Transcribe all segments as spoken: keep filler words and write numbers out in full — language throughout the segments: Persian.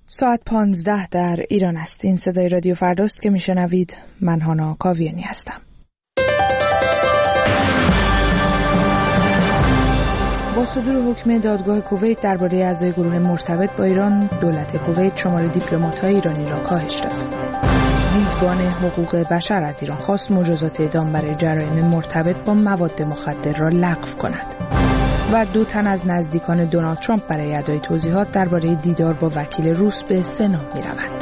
ساعت پانزده در ایران است. این صدای رادیو فرداست که میشنوید. من هانا کاویانی هستم. با صدور حکم دادگاه کویت درباره اعضای گروه مرتبط با ایران، دولت کویت شمار دیپلمات‌های ایرانی را کاهش داد. دیدبان حقوق بشر از ایران خواست مجازات اعدام برای جرایم مرتبط با مواد مخدر را لغو کند. و دو تن از نزدیکان دونالد ترامپ برای ادای توضیحات درباره دیدار با وکیل روس به سنا می‌روند.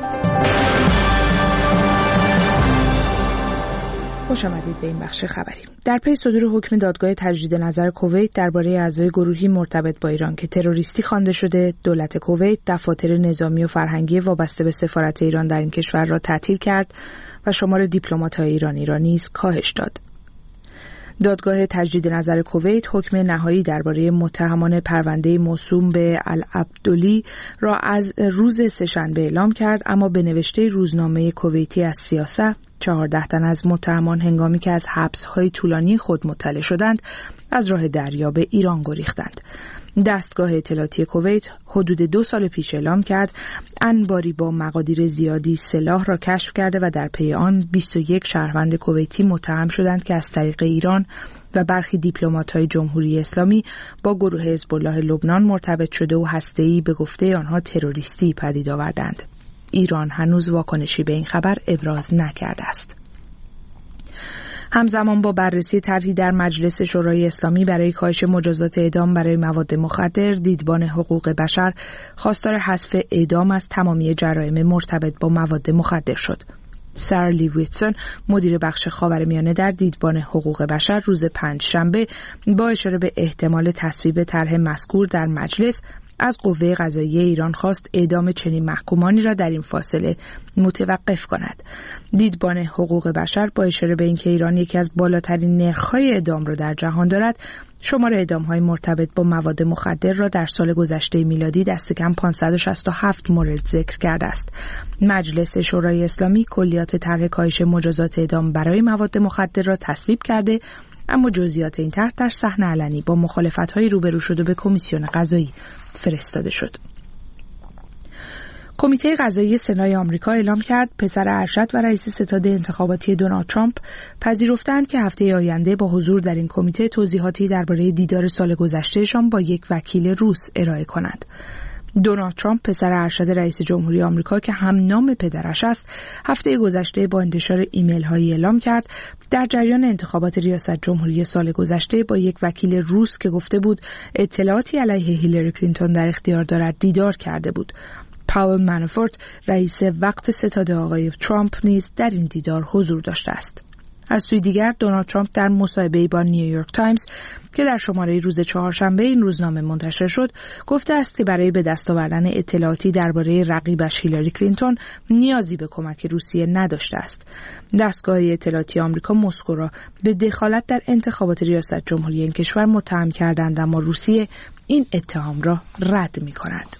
خوش آمدید به این بخش خبری. در پی صدور حکم دادگاه تجدید نظر کویت درباره اعضای گروهی مرتبط با ایران که تروریستی خوانده شده، دولت کویت دفاتر نظامی و فرهنگی وابسته به سفارت ایران در این کشور را تعطیل کرد و شمار دیپلمات‌های ایرانی را نیز کاهش داد. دادگاه تجدید نظر کویت حکم نهایی درباره متهمان پرونده موسوم به العبدلی را از روز سه‌شنبه اعلام کرد، اما به نوشته روزنامه کویتی از سیاسه، چهارده تن از متهمان هنگامی که از حبس‌های طولانی خود مطلع شدند، از راه دریا به ایران گریختند. دستگاه اطلاعاتی کویت حدود دو سال پیش اعلام کرد انباری با مقادیر زیادی سلاح را کشف کرده و در پی آن بیست و یک شهروند کویتی متهم شدند که از طریق ایران و برخی دیپلمات‌های جمهوری اسلامی با گروه حزب الله لبنان مرتبط شده و هسته‌ای به گفته آنها تروریستی پدید آوردند. ایران هنوز واکنشی به این خبر ابراز نکرده است. همزمان با بررسی طرحی در مجلس شورای اسلامی برای کاهش مجازات اعدام برای مواد مخدر، دیدبان حقوق بشر خواستار حذف اعدام از تمامی جرایم مرتبط با مواد مخدر شد. سر لیویتسون، مدیر بخش خاورمیانه در دیدبان حقوق بشر، روز پنجشنبه با اشاره به احتمال تصویب طرح مذکور در مجلس از قوه قضاییه ایران خواست اعدام چنین محکومانی را در این فاصله متوقف کند. دیدبان حقوق بشر با اشاره به اینکه ایران یکی از بالاترین نرخ‌های اعدام را در جهان دارد، شمار اعدام‌های مرتبط با مواد مخدر را در سال گذشته میلادی دست کم پانصد و شصت و هفت مورد ذکر کرده است. مجلس شورای اسلامی کلیات طرح کاهش مجازات اعدام برای مواد مخدر را تصویب کرده، اما جزئیات این طرح در صحنه علنی با مخالفت‌های روبرو شده به کمیسیون قضایی فرستاده شد. کمیته قضایی سنای آمریکا اعلام کرد پسر ارشد و رئیس ستاد انتخاباتی دونالد ترامپ پذیرفتند که هفته آینده با حضور در این کمیته توضیحاتی درباره دیدار سال گذشتهشان با یک وکیل روس ارائه کنند. دونالد ترامپ پسر ارشد رئیس جمهوری آمریکا که هم نام پدرش است، هفته گذشته با انتشار ایمیل هایی اعلام کرد در جریان انتخابات ریاست جمهوری سال گذشته با یک وکیل روس که گفته بود اطلاعاتی علیه هیلاری کلینتون در اختیار دارد دیدار کرده بود. پاول منافورت، رئیس وقت ستاد آقای ترامپ، نیز در این دیدار حضور داشته است. از سوی دیگر دونالد ترامپ در مصاحبه‌ای با نیویورک تایمز که در شماره روز چهارشنبه این روزنامه منتشر شد، گفته است که برای به دست آوردن اطلاعاتی درباره رقیبش هیلاری کلینتون نیازی به کمک روسیه نداشته است. دستگاه اطلاعاتی آمریکا مسکو را به دخالت در انتخابات ریاست جمهوری این کشور متهم کردند، اما روسیه این اتهام را رد می‌کند.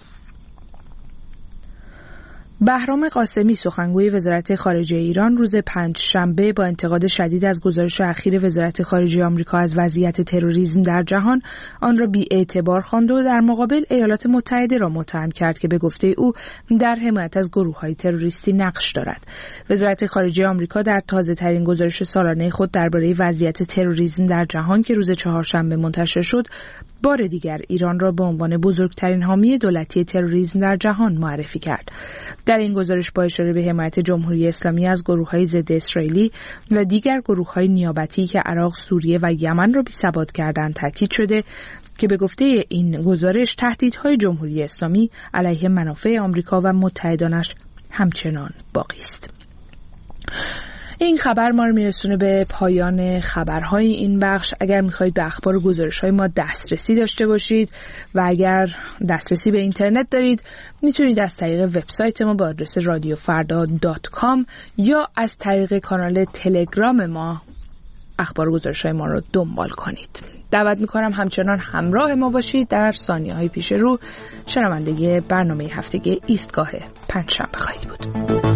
بهرام قاسمی، سخنگوی وزارت خارجه ایران، روز پنجشنبه با انتقاد شدید از گزارش اخیر وزارت خارجه آمریکا از وضعیت تروریسم در جهان، آن را بی‌اعتبار خواند و در مقابل ایالات متحده را متهم کرد که به گفته او در حمایت از گروه‌های تروریستی نقش دارد. وزارت خارجه آمریکا در تازه‌ترین گزارش سالانه خود درباره وضعیت تروریسم در جهان که روز چهارشنبه منتشر شد، بار دیگر ایران را به عنوان بزرگترین حامی دولتی تروریسم در جهان معرفی کرد. در این گزارش با اشاره به حمایت جمهوری اسلامی از گروه‌های ضد اسرائیلی و دیگر گروه‌های نیابتی که عراق، سوریه و یمن را بی‌ثبات کردند تاکید شده که به گفته این گزارش تهدیدهای جمهوری اسلامی علیه منافع آمریکا و متحدانش همچنان باقی است. این خبر ما رو میرسونه به پایان خبرهای این بخش. اگر میخواید به اخبار و گزارش‌های ما دسترسی داشته باشید و اگر دسترسی به اینترنت دارید، میتونید از طریق وبسایت ما با آدرس رادیو فردا دات کام یا از طریق کانال تلگرام ما اخبار و گزارش‌های ما رو دنبال کنید. دعوت میکنم همچنان همراه ما باشید در ثانیه‌های پیش رو. شنونده برنامه هفتگی ایستگاه پنجشنبه خواهید بود.